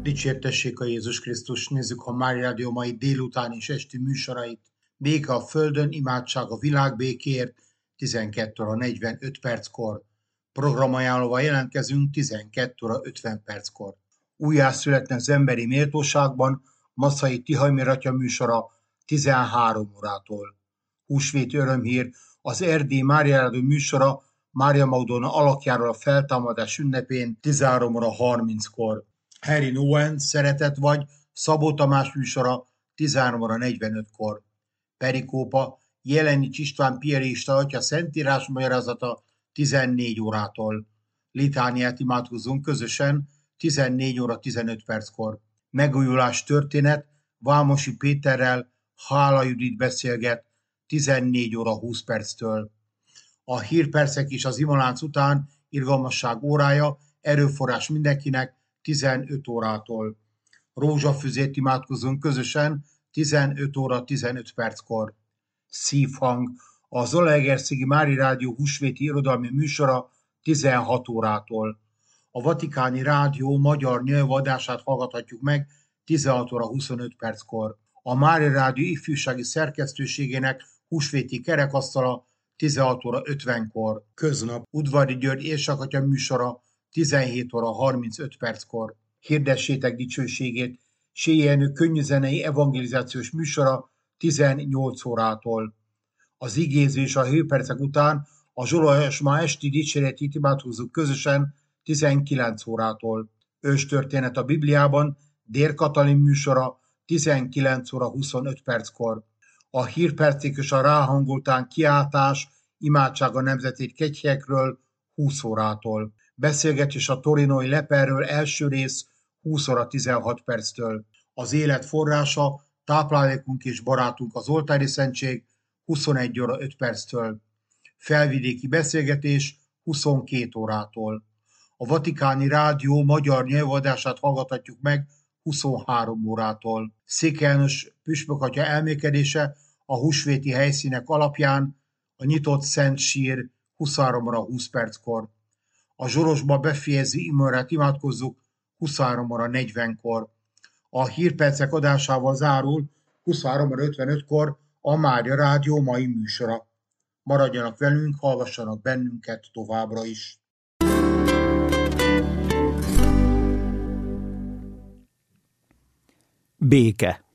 Dicsértessék a Jézus Krisztus, nézzük a Mária Rádió mai délután és esti műsorait. Béke a földön, imádság a világ békéért, 12 óra 45 perckor. Programajánlóval jelentkezünk 12 óra 50 perckor. Újjászületnek az emberi méltóságban, Maszai Tihaimé atya műsora 13 órától. Húsvéti örömhír, az Erdélyi Mária Rádió műsora Mária Magdolna alakjáról a feltámadás ünnepén 13 óra 30-kor. Harry Nowen, Szeretet vagy, Szabó Tamás műsora 13 óra 45-kor. Perikópa, Jelenics István piarista atya szentírás magyarázata 14 órától. Litániát imádkozzunk közösen 14 óra 15 perckor. Megújulás történet, Vámosi Péterrel Hála Judit beszélget 14 óra 20 perctől. A hírpercek és az imalánc után irgalmasság órája, erőforrás mindenkinek 15 órától. Rózsafüzét imádkozunk közösen 15 óra 15 perckor. Szívhang, a Zalaegerszegi Mária Rádió húsvéti irodalmi műsora 16 órától. A Vatikáni Rádió magyar nyelvadását hallgathatjuk meg 16 óra 25 perckor. A Mária Rádió ifjúsági szerkesztőségének húsvéti kerekasztala 16 óra 50-kor. Köznap Udvari György érsakatya műsora 17 óra 35 perckor. Hirdessétek dicsőségét, Séji Jenő könnyűzenei evangelizációs műsora 18 órától. Az igéző és a hőpercek után a Zsolajosma esti dicséretét imádkozzuk közösen 19 órától. Őstörténet a Bibliában, Dér Katalin műsora 19 óra 25 perckor. A hírpercek és a ráhangoltán kiáltás, imádság a nemzetét kegyhelyekről 20 órától. Beszélgetés a torinói leperről első rész 20 óra 16 perctől. Az élet forrása, táplálékunk és barátunk az oltári szentség 21 óra 5 perctől. Felvidéki beszélgetés 22 órától. A Vatikáni Rádió magyar nyelvadását hallgathatjuk meg 23 órától. Székely János püspök atya elmékedése a húsvéti helyszínek alapján, a nyitott Szent Sír 23 óra 20 perckor. A Zsorosba befejező imahórát imádkozzuk 23 óra 40-kor. A hírpercek adásával zárul 23 óra 55-kor a Mária Rádió mai műsora. Maradjanak velünk, hallgassanak bennünket továbbra is. Béke.